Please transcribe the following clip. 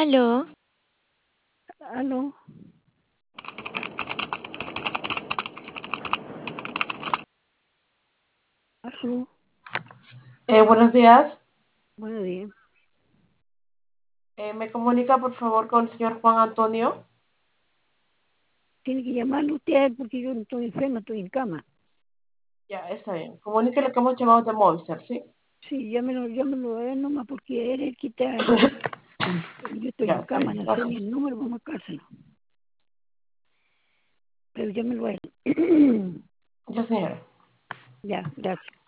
Aló, Aló, aló, Buenos días. buenos días. ¿Me comunica por favor con el señor Juan Antonio? Tiene que llamarlo usted a él porque yo no estoy enferma, estoy en cama. Ya, está bien. Comuníquele que hemos llamado de Movistar, ¿sí? Sí, llámelo a él nomás porque él es el que está. Yo estoy Ya, en está cama, bien. no sé ni Gracias. el número para marcárselo. Pero llámelo a él. Ya, señora. Ya, gracias.